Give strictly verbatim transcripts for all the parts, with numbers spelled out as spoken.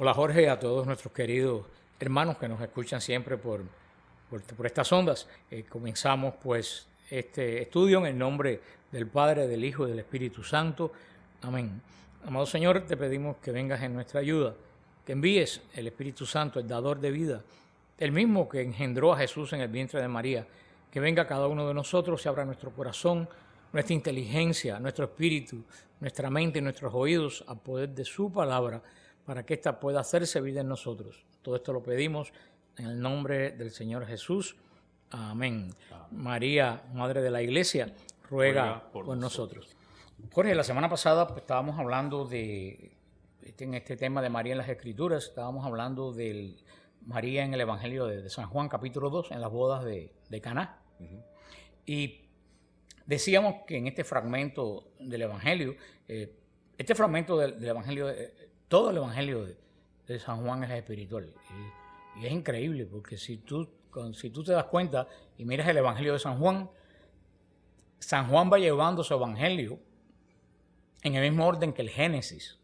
Hola Jorge, a todos nuestros queridos hermanos que nos escuchan siempre por, por, por estas ondas. Eh, comenzamos pues este estudio en el nombre del Padre, del Hijo y del Espíritu Santo. Amén. Amado Señor, te pedimos que vengas en nuestra ayuda, que envíes el Espíritu Santo, el dador de vida, el mismo que engendró a Jesús en el vientre de María, que venga a cada uno de nosotros, se abra nuestro corazón, nuestra inteligencia, nuestro espíritu, nuestra mente y nuestros oídos a poder de su palabra, para que ésta pueda hacerse vida en nosotros. Todo esto lo pedimos en el nombre del Señor Jesús. Amén. Amén. María, Madre de la Iglesia, ruega, ruega por, por nosotros. nosotros. Jorge, la semana pasada pues, estábamos hablando de, en este tema de María en las Escrituras, estábamos hablando de María en el Evangelio de, de San Juan, capítulo dos, en las bodas de, de Caná. Uh-huh. Y decíamos que en este fragmento del Evangelio, eh, este fragmento del, del Evangelio, eh, todo el Evangelio de, de San Juan es espiritual. Y, y es increíble porque si tú, con, si tú te das cuenta y miras el Evangelio de San Juan, San Juan va llevando su Evangelio en el mismo orden que el Génesis.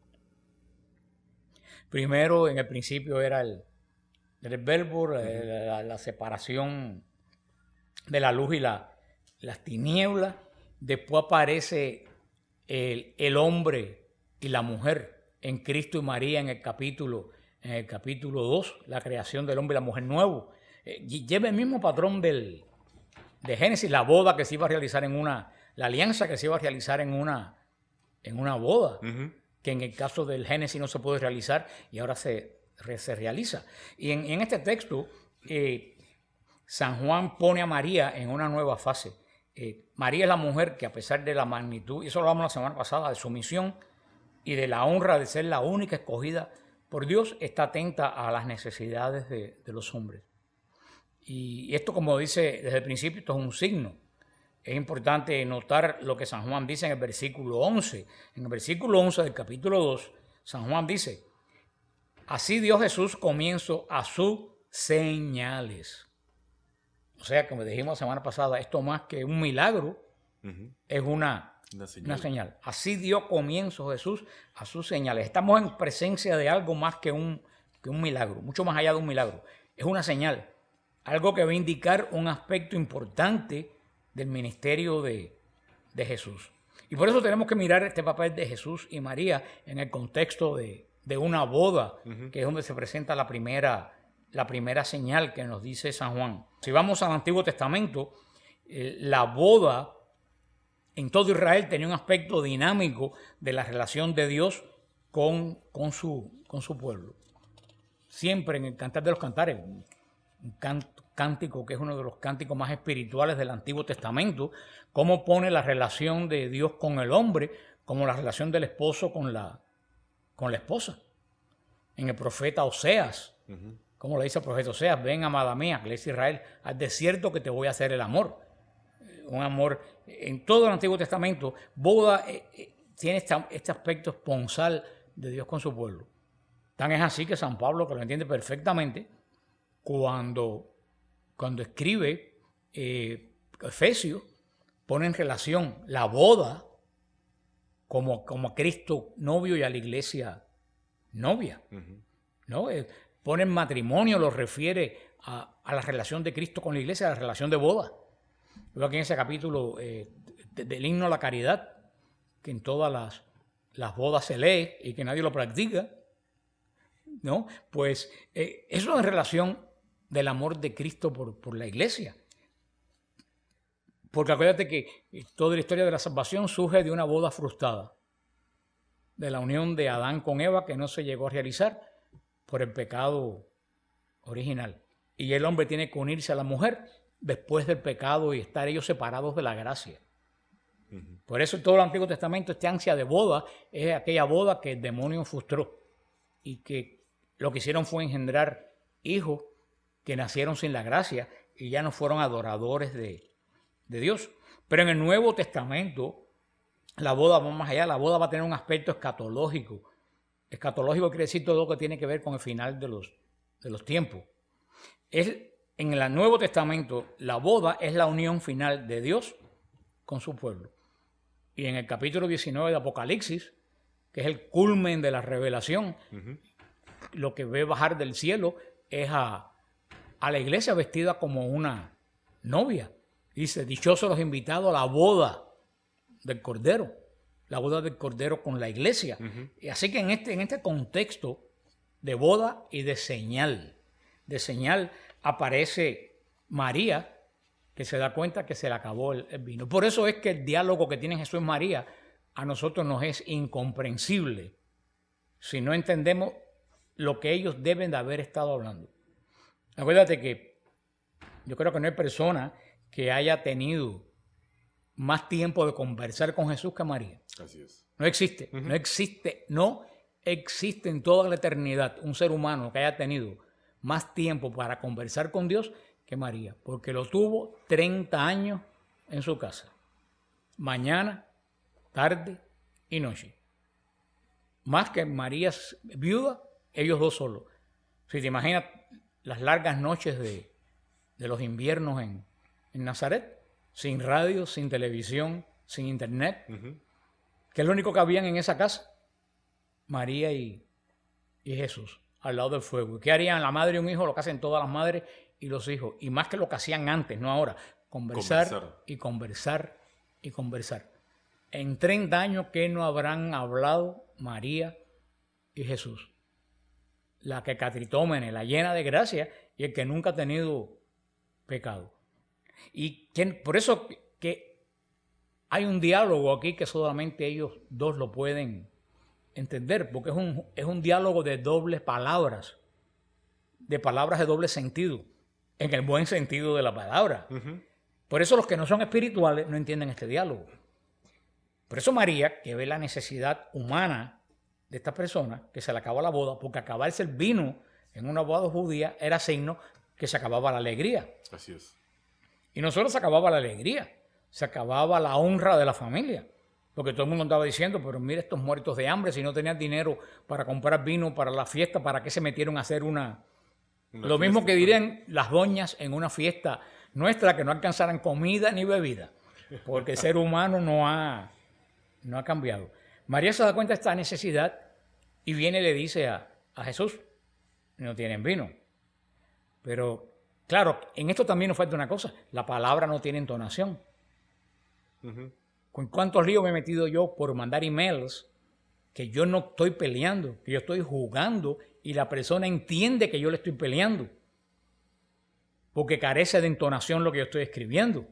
Primero, en el principio era el, el verbo, la, la, la separación de la luz y la, las tinieblas. Después aparece el, el hombre y la mujer en Cristo y María en el capítulo, en el capítulo dos, la creación del hombre y la mujer nuevo. Eh, lleva el mismo patrón del, de Génesis, la boda que se iba a realizar en una, la alianza que se iba a realizar en una, en una boda, uh-huh. que en el caso del Génesis no se puede realizar y ahora se, se realiza. Y en, en este texto, eh, San Juan pone a María en una nueva fase. Eh, María es la mujer que a pesar de la magnitud, y eso lo hablamos la semana pasada, de su misión y de la honra de ser la única escogida por Dios, está atenta a las necesidades de, de los hombres. Y esto, como dice desde el principio, esto es un signo. Es importante notar lo que San Juan dice en el versículo once. En el versículo once del capítulo dos, San Juan dice: así dio Jesús comienzo a sus señales. O sea, como dijimos la semana pasada, esto más que un milagro, uh-huh. es una, una, señal. una señal. Así dio comienzo Jesús a sus señales. Estamos en presencia de algo más que un, que un milagro, mucho más allá de un milagro. Es una señal, algo que va a indicar un aspecto importante del ministerio de, de Jesús. Y por eso tenemos que mirar este papel de Jesús y María en el contexto de, de una boda, uh-huh. que es donde se presenta la primera la primera señal que nos dice San Juan. Si vamos al Antiguo Testamento, eh, la boda en todo Israel tenía un aspecto dinámico de la relación de Dios con, con, su, con su pueblo. Siempre en el Cantar de los Cantares, un canto, cántico que es uno de los cánticos más espirituales del Antiguo Testamento, cómo pone la relación de Dios con el hombre como la relación del esposo con la, con la esposa. En el profeta Oseas, uh-huh. como le dice el profeta Oseas: ven, amada mía, que le dice Israel, al desierto que te voy a hacer el amor. Un amor, en todo el Antiguo Testamento, boda eh, eh, tiene esta, este aspecto esponsal de Dios con su pueblo. Tan es así que San Pablo, que lo entiende perfectamente, cuando, cuando escribe eh, Efesios, pone en relación la boda como, como a Cristo novio y a la iglesia novia. Uh-huh. ¿No? Eh, pone en matrimonio, lo refiere a, a la relación de Cristo con la iglesia, a la relación de boda. Luego aquí en ese capítulo eh, de, del himno a la caridad, que en todas las, las bodas se lee y que nadie lo practica, ¿no? Pues eh, eso es en relación del amor de Cristo por, por la iglesia. Porque acuérdate que toda la historia de la salvación surge de una boda frustrada, de la unión de Adán con Eva que no se llegó a realizar por el pecado original. Y el hombre tiene que unirse a la mujer después del pecado y estar ellos separados de la gracia. Uh-huh. Por eso en todo el Antiguo Testamento esta ansia de boda es aquella boda que el demonio frustró y que lo que hicieron fue engendrar hijos que nacieron sin la gracia y ya no fueron adoradores de, de Dios. Pero en el Nuevo Testamento la boda va más allá, la boda va a tener un aspecto escatológico. Escatológico quiere decir todo lo que tiene que ver con el final de los, de los tiempos. Es, en el Nuevo Testamento, la boda es la unión final de Dios con su pueblo. Y en el capítulo diecinueve de Apocalipsis, que es el culmen de la revelación, uh-huh. lo que ve bajar del cielo es a, a la iglesia vestida como una novia. Dice, dichosos los invitados a la boda del Cordero, la boda del Cordero con la iglesia. Uh-huh. Y así que en este, en este contexto de boda y de señal, de señal aparece María, que se da cuenta que se le acabó el, el vino. Por eso es que el diálogo que tiene Jesús y María a nosotros nos es incomprensible si no entendemos lo que ellos deben de haber estado hablando. Acuérdate que yo creo que no hay persona que haya tenido más tiempo de conversar con Jesús que María. Así es. No existe, uh-huh. no existe, no existe en toda la eternidad un ser humano que haya tenido más tiempo para conversar con Dios que María, porque lo tuvo treinta años en su casa, mañana, tarde y noche. Más que María viuda, ellos dos solos. Si te imaginas las largas noches de, de los inviernos en, en Nazaret, sin radio, sin televisión, sin internet, uh-huh. que es lo único que habían en esa casa, María y, y Jesús, al lado del fuego. ¿Y qué harían la madre y un hijo? Lo que hacen todas las madres y los hijos, y más que lo que hacían antes, no ahora, conversar, conversar. y conversar y conversar. En treinta años, ¿qué no habrán hablado María y Jesús? La que catritómene, la llena de gracia, y el que nunca ha tenido pecado. Y quien, por eso que hay un diálogo aquí que solamente ellos dos lo pueden entender, porque es un, es un diálogo de dobles palabras, de palabras de doble sentido, en el buen sentido de la palabra. Uh-huh. Por eso los que no son espirituales no entienden este diálogo. Por eso María, que ve la necesidad humana de esta persona, que se le acaba la boda, porque acabarse el vino en una boda judía era signo que se acababa la alegría. Así es. Y no solo se acababa la alegría, se acababa la honra de la familia. Porque todo el mundo andaba diciendo, pero mira estos muertos de hambre, si no tenían dinero para comprar vino para la fiesta, ¿para qué se metieron a hacer una...? una Lo mismo que dirían las doñas en una fiesta nuestra, que no alcanzaran comida ni bebida, porque el ser humano no ha, no ha cambiado. María se da cuenta de esta necesidad y viene y le dice a, a Jesús, no tienen vino. Pero, claro, en esto también nos falta una cosa, la palabra no tiene entonación. Uh-huh. ¿Con cuántos líos me he metido yo por mandar emails que yo no estoy peleando, que yo estoy jugando y la persona entiende que yo le estoy peleando? Porque carece de entonación lo que yo estoy escribiendo.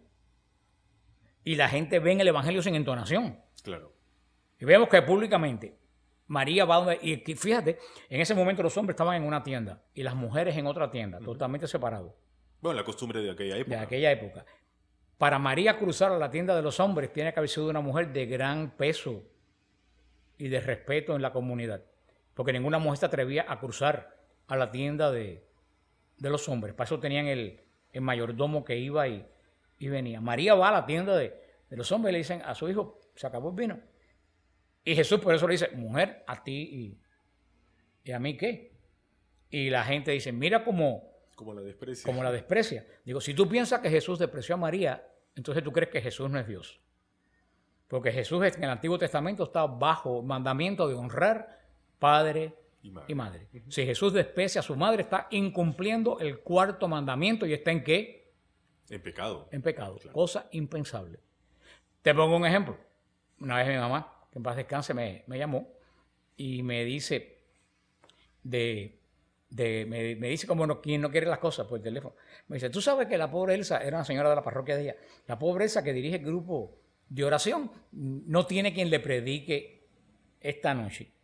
Y la gente ve en el evangelio sin entonación. Claro. Y vemos que públicamente María va donde... Y fíjate, en ese momento los hombres estaban en una tienda y las mujeres en otra tienda, uh-huh. totalmente separados. Bueno, la costumbre de aquella época. De aquella época. Para María cruzar a la tienda de los hombres tiene que haber sido una mujer de gran peso y de respeto en la comunidad. Porque ninguna mujer se atrevía a cruzar a la tienda de, de los hombres. Para eso tenían el, el mayordomo que iba y, y venía. María va a la tienda de, de los hombres y le dicen a su hijo, se acabó el vino. Y Jesús por eso le dice, mujer, a ti y, y a mí qué. Y la gente dice, mira cómo... Como la desprecia. Como la desprecia. Digo, si tú piensas que Jesús despreció a María, entonces tú crees que Jesús no es Dios. Porque Jesús en el Antiguo Testamento está bajo el mandamiento de honrar padre y madre. Y madre. Uh-huh. Si Jesús desprecia a su madre, está incumpliendo el cuarto mandamiento y está en ¿qué? En pecado. En pecado. Claro. Cosa impensable. Te pongo un ejemplo. Una vez mi mamá, que en paz descanse, me, me llamó y me dice de... De, me, me dice como no, quien no quiere las cosas por teléfono. Me dice, tú sabes que la pobre Elsa, era una señora de la parroquia de ella, la pobre Elsa que dirige el grupo de oración, no tiene quien le predique esta noche.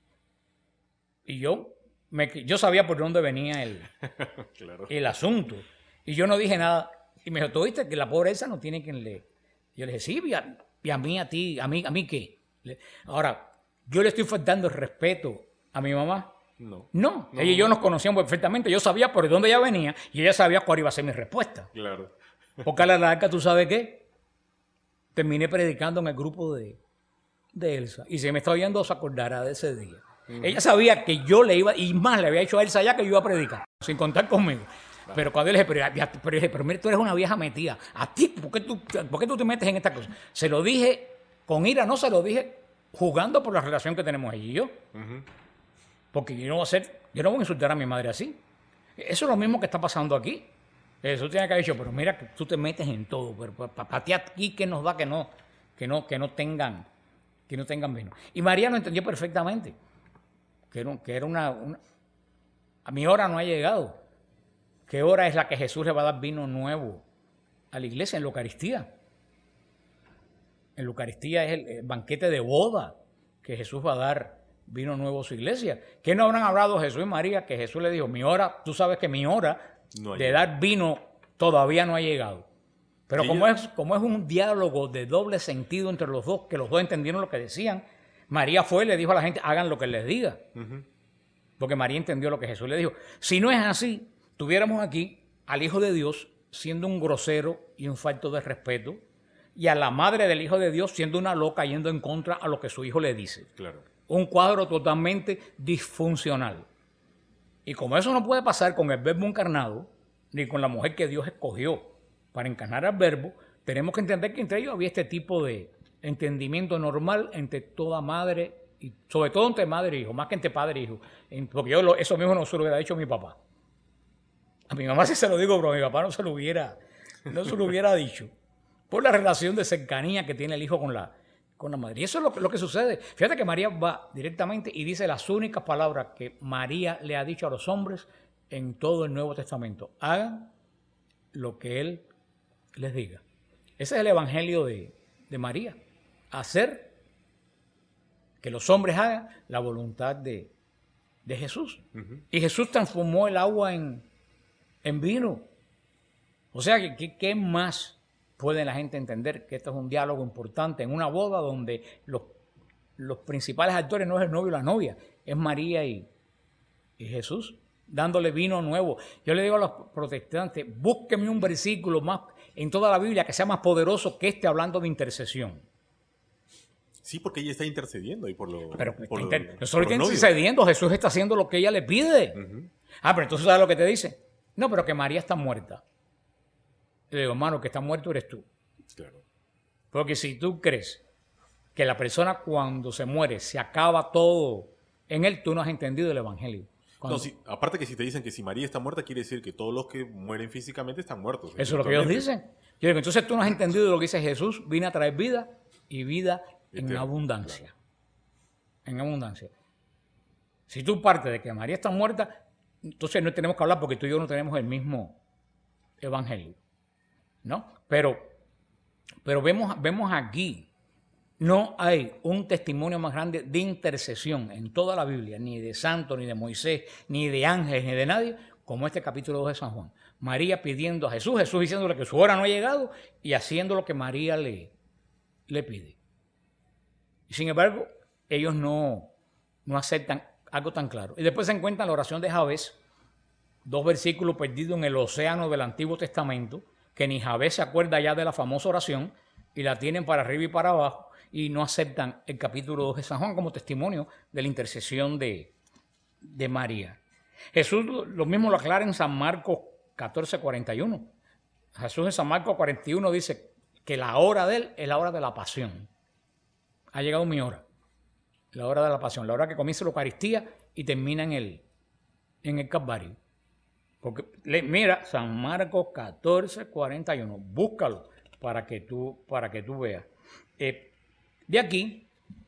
Y yo, me, yo sabía por dónde venía el, claro. el asunto. Y yo no dije nada. Y me dijo, ¿tú viste que la pobre Elsa no tiene quien le... Y yo le dije, sí, y a, y a mí, a ti, a mí, ¿a mí qué? Le, ahora, yo le estoy faltando el respeto a mi mamá. No. No, no, ella y yo nos conocíamos perfectamente. Yo sabía por dónde ella venía y ella sabía cuál iba a ser mi respuesta. Claro. Porque a la larga, ¿tú sabes qué? Terminé predicando en el grupo de, de Elsa. Y si me está oyendo, se acordará de ese día. Uh-huh. Ella sabía que yo le iba, y más le había dicho a Elsa ya que yo iba a predicar, sin contar conmigo. Vale. Pero cuando él le dije, pero, pero, pero, pero mira, tú eres una vieja metida. A ti, ¿por qué, tú, ¿por qué tú te metes en esta cosa? Se lo dije con ira, no se lo dije jugando por la relación que tenemos ella y yo. Uh-huh. Porque yo no voy a ser Yo no voy a insultar a mi madre así. Eso es lo mismo que está pasando aquí. Jesús tiene que haber dicho, pero mira que tú te metes en todo, pero para ti aquí que nos da que no, que no, que no tengan, que no tengan vino. Y María lo entendió perfectamente, que era, que era una, una, a mi hora no ha llegado. ¿Qué hora es la que Jesús le va a dar vino nuevo a la iglesia en la Eucaristía? En la Eucaristía es el, el banquete de boda que Jesús va a dar vino nuevo a su iglesia. ¿Qué no habrán hablado Jesús y María? Que Jesús le dijo, mi hora, tú sabes que mi hora no de dar vino todavía no ha llegado. Pero como es, como es un diálogo de doble sentido entre los dos, que los dos entendieron lo que decían, María fue y le dijo a la gente, hagan lo que les diga. Uh-huh. Porque María entendió lo que Jesús le dijo. Si no es así, tuviéramos aquí al Hijo de Dios siendo un grosero y un falto de respeto, y a la madre del Hijo de Dios siendo una loca yendo en contra a lo que su hijo le dice. Claro. Un cuadro totalmente disfuncional. Y como eso no puede pasar con el Verbo encarnado, ni con la mujer que Dios escogió para encarnar al Verbo, tenemos que entender que entre ellos había este tipo de entendimiento normal entre toda madre, y sobre todo entre madre e hijo, más que entre padre e hijo. Porque yo lo, eso mismo no se lo hubiera dicho a mi papá. A mi mamá sí se lo digo, pero a mi papá no se lo hubiera, no se lo hubiera dicho. Por la relación de cercanía que tiene el hijo con la, con la madre. Y eso es lo, lo que sucede. Fíjate que María va directamente y dice las únicas palabras que María le ha dicho a los hombres en todo el Nuevo Testamento. Hagan lo que Él les diga. Ese es el evangelio de, de María. Hacer que los hombres hagan la voluntad de, de Jesús. Uh-huh. Y Jesús transformó el agua en, en vino. O sea, ¿qué, qué más puede la gente entender? Que esto es un diálogo importante en una boda donde los, los principales actores no es el novio y la novia, es María y, y Jesús, dándole vino nuevo. Yo le digo a los protestantes, búsquenme un versículo más en toda la Biblia que sea más poderoso que este hablando de intercesión. Sí, porque ella está intercediendo ahí por lo Pero por inter, lo, no solo por está intercediendo, Jesús está haciendo lo que ella le pide. Uh-huh. Ah, pero entonces ¿sabes lo que te dice? No, pero que María está muerta. Le digo, hermano, que está muerto eres tú. Claro. Porque si tú crees que la persona cuando se muere se acaba todo en él, tú no has entendido el evangelio. Cuando... No, si, aparte que si te dicen que si María está muerta, quiere decir que todos los que mueren físicamente están muertos. Eso es lo que ellos dicen. Yo digo, entonces tú no has entendido lo que dice Jesús, vine a traer vida y vida en Eterno, abundancia. Claro. En abundancia. Si tú partes de que María está muerta, entonces no tenemos que hablar porque tú y yo no tenemos el mismo evangelio. ¿No? Pero, pero vemos, vemos aquí, no hay un testimonio más grande de intercesión en toda la Biblia, ni de santo, ni de Moisés, ni de ángeles, ni de nadie, como este capítulo dos de San Juan. María pidiendo a Jesús, Jesús diciéndole que su hora no ha llegado y haciendo lo que María le, le pide. Y sin embargo, ellos no, no aceptan algo tan claro. Y después se encuentra la oración de Jabez, dos versículos perdidos en el océano del Antiguo Testamento, que ni Jabez se acuerda ya de la famosa oración y la tienen para arriba y para abajo y no aceptan el capítulo dos de San Juan como testimonio de la intercesión de, de María. Jesús lo mismo lo aclara en San Marcos catorce cuarenta y uno. Jesús en San Marcos cuarenta y uno dice que la hora de él es la hora de la pasión. Ha llegado mi hora, la hora de la pasión, la hora que comienza la Eucaristía y termina en el, en el Calvario. Porque, mira, San Marcos catorce cuarenta y uno, búscalo para que tú, para que tú veas. Eh, de aquí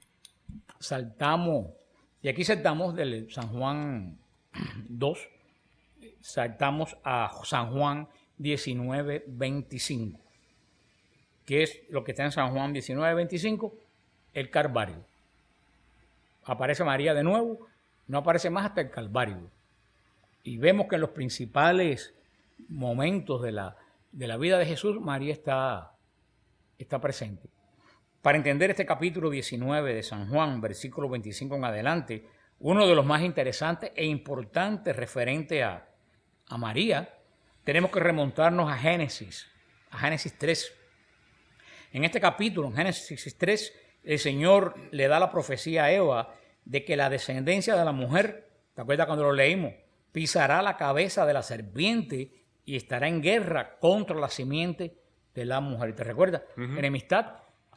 saltamos, de aquí saltamos del San Juan dos, saltamos a San Juan diecinueve veinticinco, que es lo que está en San Juan diecinueve veinticinco, el Calvario. Aparece María de nuevo, no aparece más hasta el Calvario. Y vemos que en los principales momentos de la, de la vida de Jesús, María está, está presente. Para entender este capítulo diecinueve de San Juan, versículo veinticinco en adelante, uno de los más interesantes e importantes referente a, a María, tenemos que remontarnos a Génesis, a Génesis tres. En este capítulo, en Génesis tres, el Señor le da la profecía a Eva de que la descendencia de la mujer, ¿te acuerdas cuando lo leímos? Pisará la cabeza de la serpiente y estará en guerra contra la simiente de la mujer. ¿Te recuerdas? Uh-huh. Enemistad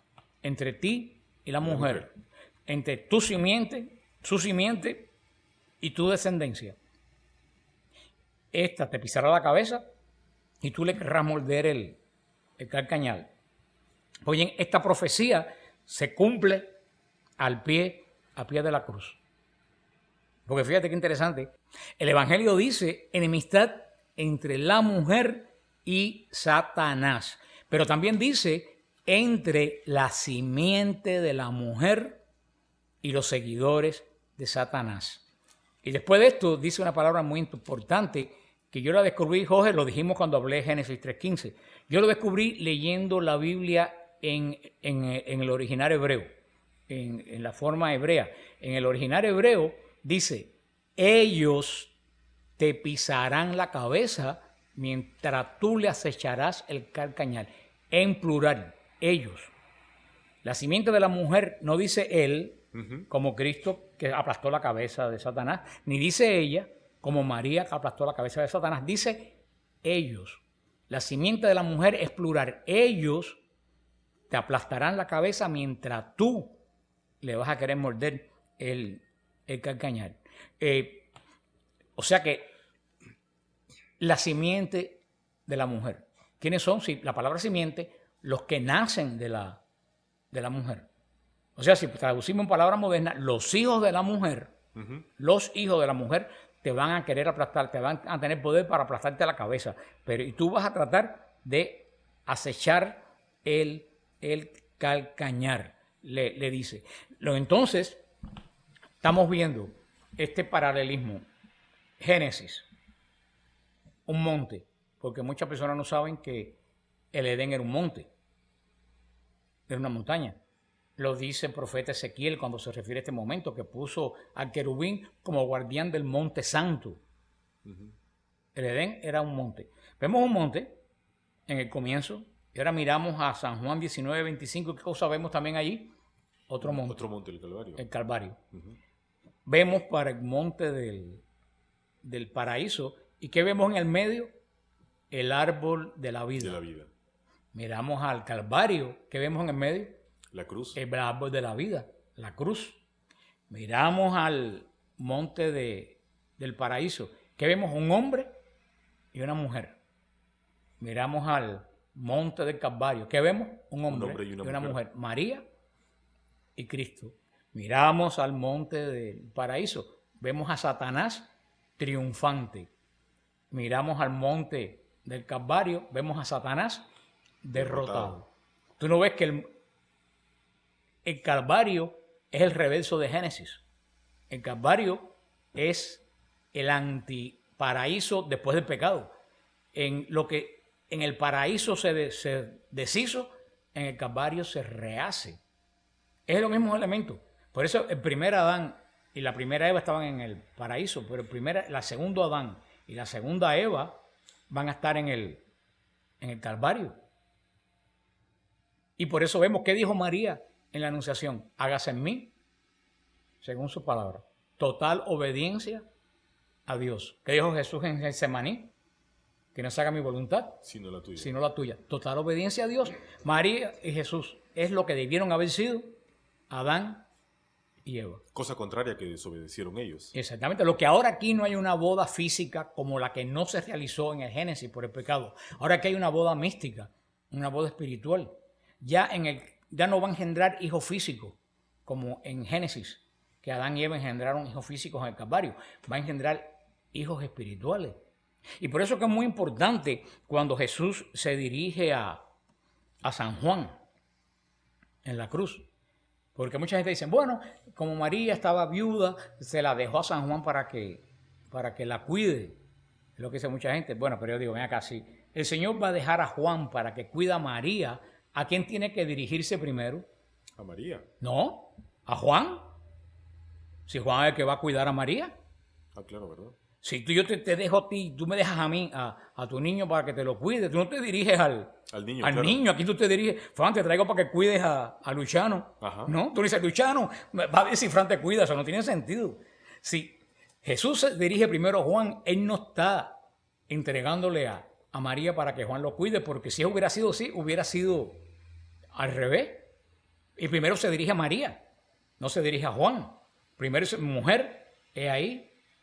entre ti y la mujer. La mujer. Entre tu simiente, su simiente y tu descendencia. Esta te pisará la cabeza y tú le querrás morder el, el calcañal. Oye, esta profecía se cumple al pie, a pie de la cruz. Porque fíjate qué interesante. El Evangelio dice enemistad entre la mujer y Satanás. Pero también dice entre la simiente de la mujer y los seguidores de Satanás. Y después de esto dice una palabra muy importante que yo la descubrí, Jorge, lo dijimos cuando hablé de Génesis tres quince. Yo lo descubrí leyendo la Biblia en, en, en el original hebreo, en, en la forma hebrea. En el original hebreo dice, ellos te pisarán la cabeza mientras tú le acecharás el calcañal. En plural, ellos. La simiente de la mujer no dice él, uh-huh, como Cristo que aplastó la cabeza de Satanás, ni dice ella, como María que aplastó la cabeza de Satanás, dice ellos. La simiente de la mujer es plural. Ellos te aplastarán la cabeza mientras tú le vas a querer morder el, el calcañal. Eh, o sea que la simiente de la mujer. ¿Quiénes son? Si la palabra simiente, los que nacen de la, de la mujer. O sea, si traducimos en palabras modernas, los hijos de la mujer, uh-huh, los hijos de la mujer te van a querer aplastar, te van a tener poder para aplastarte la cabeza. Pero y tú vas a tratar de acechar el, el calcañar, le, le dice. Lo, entonces, estamos viendo este paralelismo. Génesis, un monte, porque muchas personas no saben que el Edén era un monte, era una montaña. Lo dice el profeta Ezequiel cuando se refiere a este momento, que puso al querubín como guardián del monte santo. Uh-huh. El Edén era un monte. Vemos un monte en el comienzo, y ahora miramos a San Juan diecinueve veinticinco. ¿Qué cosa vemos también allí? Otro monte. Otro monte, el Calvario. El Calvario. Uh-huh. Vemos para el monte del, del paraíso. ¿Y qué vemos en el medio? El árbol de la vida. De la vida. Miramos al Calvario. ¿Qué vemos en el medio? La cruz. El árbol de la vida, la cruz. Miramos al monte de, del paraíso. ¿Qué vemos? Un hombre y una mujer. Miramos al monte del Calvario. ¿Qué vemos? Un hombre, Un hombre y, una, y una mujer. mujer. María y Cristo. Miramos al monte del paraíso. Vemos a Satanás triunfante. Miramos al monte del Calvario. Vemos a Satanás derrotado. derrotado. Tú no ves que el El Calvario es el reverso de Génesis. El Calvario es el antiparaíso después del pecado. En lo que en el paraíso se, de, se deshizo, en el Calvario se rehace. Es los mismos elementos. Por eso el primer Adán y la primera Eva estaban en el paraíso, pero el primer, la segunda Adán y la segunda Eva van a estar en el, en el Calvario. Y por eso vemos, ¿qué dijo María en la Anunciación? Hágase en mí, según su palabra. Total obediencia a Dios. ¿Qué dijo Jesús en Getsemaní? Que no se haga mi voluntad, sino la tuya. Sino la tuya. Total obediencia a Dios. María y Jesús es lo que debieron haber sido Adán y Eva. Cosa contraria que desobedecieron ellos. Exactamente. Lo que ahora aquí no hay una boda física como la que no se realizó en el Génesis por el pecado. Ahora aquí hay una boda mística, una boda espiritual. Ya en el ya no va a engendrar hijos físicos, como en Génesis, que Adán y Eva engendraron hijos físicos en el Calvario. Va a engendrar hijos espirituales. Y por eso que es muy importante cuando Jesús se dirige a, a San Juan en la cruz. Porque mucha gente dice, bueno, como María estaba viuda, se la dejó a San Juan para que, para que la cuide. Es lo que dice mucha gente. Bueno, pero yo digo, ven acá, si el Señor va a dejar a Juan para que cuide a María, ¿a quién tiene que dirigirse primero? A María. No, a Juan. Si Juan es el que va a cuidar a María. Ah, claro, ¿verdad? Si tú, yo te, te dejo a ti, tú me dejas a mí, a, a tu niño para que te lo cuide, tú no te diriges al, al niño. Al claro. niño, aquí tú te diriges, Fran, te traigo para que cuides a, a Luciano. Ajá. No, tú le dices, Luciano, va a ver si Fran te cuida, eso no tiene sentido. Si Jesús se dirige primero a Juan, él no está entregándole a, a María para que Juan lo cuide, porque si hubiera sido así, hubiera sido al revés. Y primero se dirige a María, no se dirige a Juan. Primero es mujer, es ahí.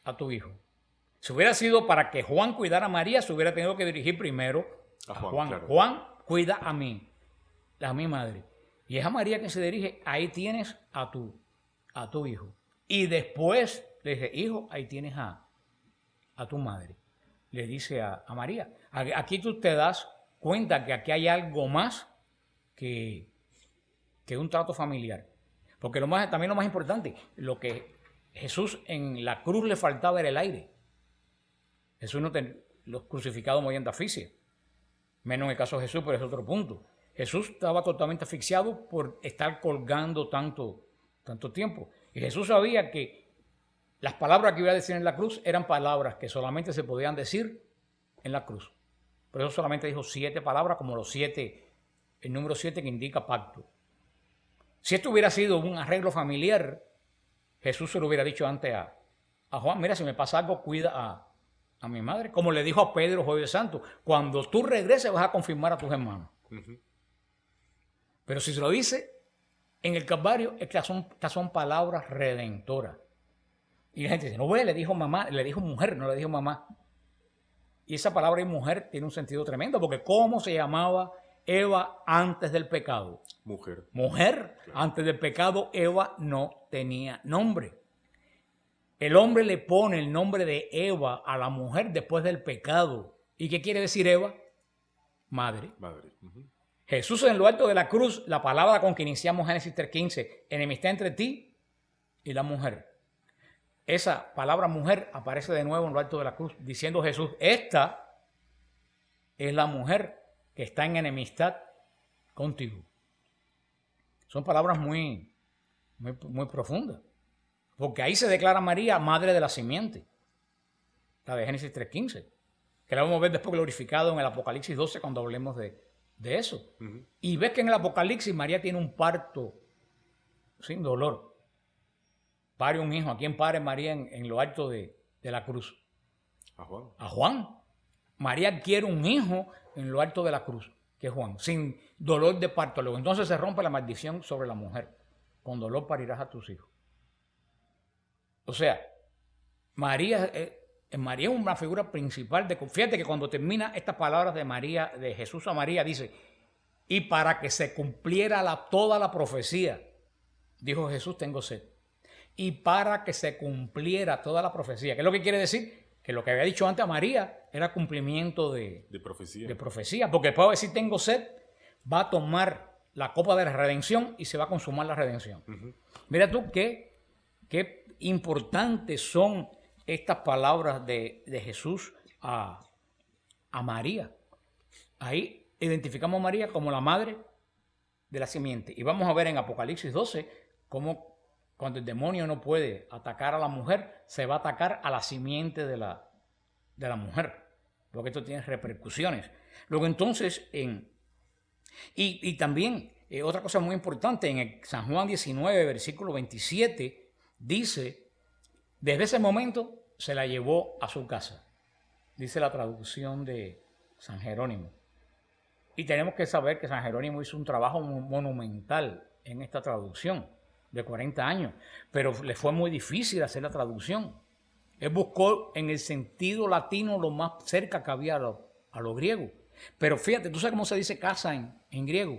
a tu hijo. Si hubiera sido para que Juan cuidara a María, se hubiera tenido que dirigir primero a, a Juan. Juan. Claro. Juan, cuida a mí, a mi madre. Y es a María que se dirige, ahí tienes a tu, a tu hijo. Y después le dice, hijo, ahí tienes a, a tu madre. Le dice a, a María. Aquí tú te das cuenta que aquí hay algo más que, que un trato familiar. Porque lo más, también lo más importante, lo que Jesús en la cruz le faltaba era el aire. Jesús no ten, los crucificados morían de asfixia. Menos en el caso de Jesús, pero es otro punto. Jesús estaba totalmente asfixiado por estar colgando tanto, tanto tiempo. Y Jesús sabía que las palabras que iba a decir en la cruz eran palabras que solamente se podían decir en la cruz. Por eso solamente dijo siete palabras, como los siete, el número siete que indica pacto. Si esto hubiera sido un arreglo familiar, Jesús se lo hubiera dicho antes a, a Juan, mira, si me pasa algo, cuida a, a mi madre. Como le dijo a Pedro, Jueves Santo, cuando tú regreses vas a confirmar a tus hermanos. Uh-huh. Pero si se lo dice en el Calvario, estas son, estas son palabras redentoras. Y la gente dice, no, güey, le dijo mamá, le dijo mujer, no le dijo mamá. Y esa palabra de mujer tiene un sentido tremendo, porque ¿cómo se llamaba Eva antes del pecado? Mujer. Mujer. Claro. Antes del pecado, Eva no tenía nombre. El hombre le pone el nombre de Eva a la mujer después del pecado. ¿Y qué quiere decir Eva? Madre. Madre. Uh-huh. Jesús en lo alto de la cruz, la palabra con que iniciamos Génesis tres quince, enemistad entre ti y la mujer. Esa palabra mujer aparece de nuevo en lo alto de la cruz, diciendo Jesús, esta es la mujer que está en enemistad contigo. Son palabras muy, muy, muy profundas, porque ahí se declara María madre de la simiente, la de Génesis tres quince, que la vamos a ver después glorificado en el Apocalipsis doce cuando hablemos de de eso. Uh-huh. Y ves que en el Apocalipsis María tiene un parto sin dolor. Pare un hijo. ¿A quién pare María en, en lo alto de, de la cruz? A Juan. A Juan. María quiere un hijo en lo alto de la cruz, que es Juan, sin dolor de parto. Luego entonces se rompe la maldición sobre la mujer. Con dolor parirás a tus hijos. O sea, María... Eh, María es una figura principal de... Fíjate que cuando termina estas palabras de María, de Jesús a María, dice, y para que se cumpliera la, toda la profecía, dijo Jesús, tengo sed. Y para que se cumpliera toda la profecía. ¿Qué es lo que quiere decir? Que lo que había dicho antes a María era cumplimiento de, de profecía. De profecía. Porque después de decir tengo sed, va a tomar la copa de la redención y se va a consumar la redención. Uh-huh. Mira tú qué, qué importantes son estas palabras de, de Jesús a, a María. Ahí identificamos a María como la madre de la simiente. Y vamos a ver en Apocalipsis doce cómo cuando el demonio no puede atacar a la mujer, se va a atacar a la simiente de la, de la mujer. Porque esto tiene repercusiones. Luego entonces, en, y, y también eh, otra cosa muy importante, en el San Juan diecinueve, versículo veintisiete, dice... Desde ese momento se la llevó a su casa, dice la traducción de San Jerónimo. Y tenemos que saber que San Jerónimo hizo un trabajo monumental en esta traducción de cuarenta años, pero le fue muy difícil hacer la traducción. Él buscó en el sentido latino lo más cerca que había a lo, a lo griego. Pero fíjate, ¿tú sabes cómo se dice casa en, en griego?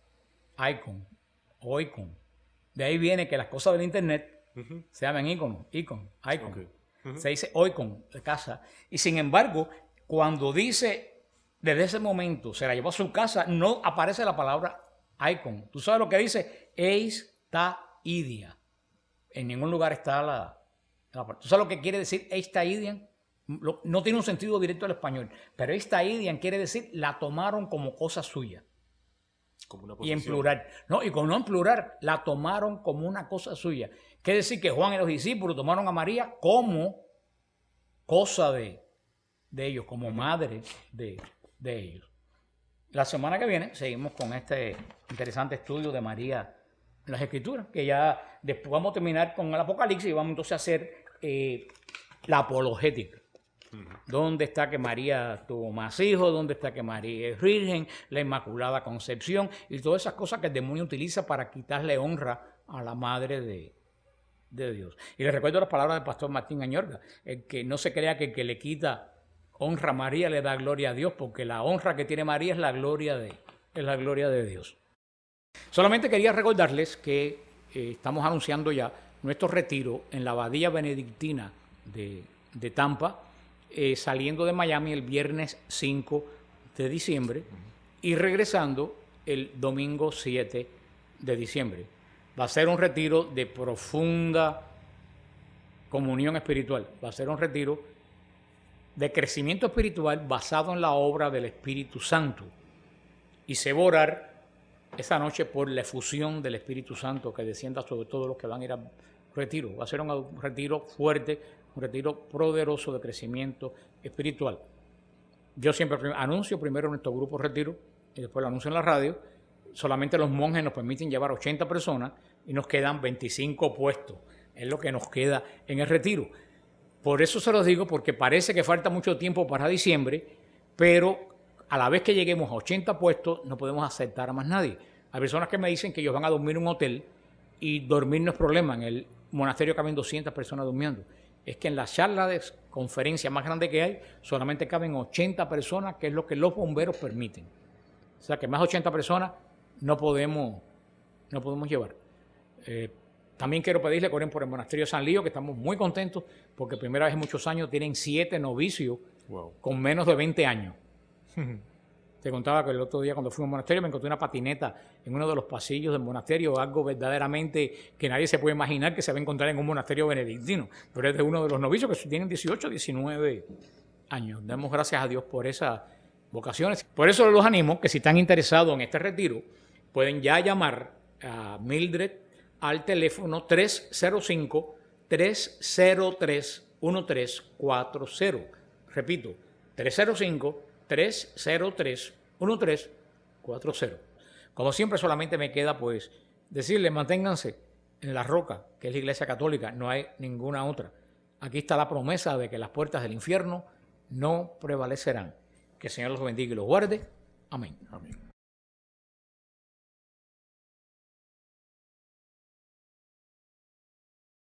Icon, oikon. De ahí viene que las cosas del internet Uh-huh. se llaman icono, icon, icon. Okay. Uh-huh. Se dice oikon, de casa. Y sin embargo, cuando dice desde ese momento se la llevó a su casa, no aparece la palabra icon. ¿Tú sabes lo que dice? Eis ta idia. En ningún lugar está la, la ¿Tú sabes lo que quiere decir eis ta idian? No tiene un sentido directo al español, pero eis ta idian quiere decir la tomaron como cosa suya. Como una y en plural. No, y con no en plural, la tomaron como una cosa suya. Quiere decir que Juan y los discípulos tomaron a María como cosa de, de ellos, como madre de, de ellos. La semana que viene seguimos con este interesante estudio de María en las Escrituras, que ya después vamos a terminar con el Apocalipsis y vamos entonces a hacer eh, la apologética. ¿Dónde está que María tuvo más hijos? ¿Dónde está que María es virgen? La Inmaculada Concepción y todas esas cosas que el demonio utiliza para quitarle honra a la madre de, de Dios. Y les recuerdo las palabras del pastor Martín Añorga, el que no se crea que el que le quita honra a María le da gloria a Dios, porque la honra que tiene María es la gloria de, es la gloria de Dios. Solamente quería recordarles que eh, estamos anunciando ya nuestro retiro en la Abadía Benedictina de, de Tampa, eh, saliendo de Miami el viernes cinco de diciembre y regresando el domingo siete de diciembre. Va a ser un retiro de profunda comunión espiritual. Va a ser un retiro de crecimiento espiritual basado en la obra del Espíritu Santo. Y se va a orar esa noche por la efusión del Espíritu Santo que descienda sobre todos los que van a ir al retiro. Va a ser un retiro fuerte, un retiro poderoso de crecimiento espiritual. Yo siempre anuncio primero nuestro grupo retiro y después lo anuncio en la radio. Solamente los monjes nos permiten llevar ochenta personas y nos quedan veinticinco puestos. Es lo que nos queda en el retiro. Por eso se los digo, porque parece que falta mucho tiempo para diciembre, pero a la vez que lleguemos a ochenta puestos no podemos aceptar a más nadie. Hay personas que me dicen que ellos van a dormir en un hotel y dormir no es problema. En el monasterio caben doscientas personas durmiendo. Es que en la charla de conferencia más grande que hay solamente caben ochenta personas, que es lo que los bomberos permiten. O sea que más de ochenta personas no podemos, no podemos llevar. Eh, también quiero pedirle que oren por el monasterio de San Lío, que estamos muy contentos porque primera vez en muchos años tienen siete novicios wow. con menos de veinte años. Te contaba que el otro día cuando fui a un monasterio me encontré una patineta en uno de los pasillos del monasterio, algo verdaderamente que nadie se puede imaginar que se va a encontrar en un monasterio benedictino, pero es de uno de los novicios que tienen dieciocho, diecinueve años. Damos gracias a Dios por esas vocaciones. Por eso los animo que si están interesados en este retiro, pueden ya llamar a Mildred al teléfono tres cero cinco, tres cero tres, uno tres cuatro cero. Repito, tres cero cinco, tres cero tres, uno tres cuatro cero. Como siempre, solamente me queda pues decirles, manténganse en la roca, que es la Iglesia Católica, no hay ninguna otra. Aquí está la promesa de que las puertas del infierno no prevalecerán. Que el Señor los bendiga y los guarde. Amén. Amén.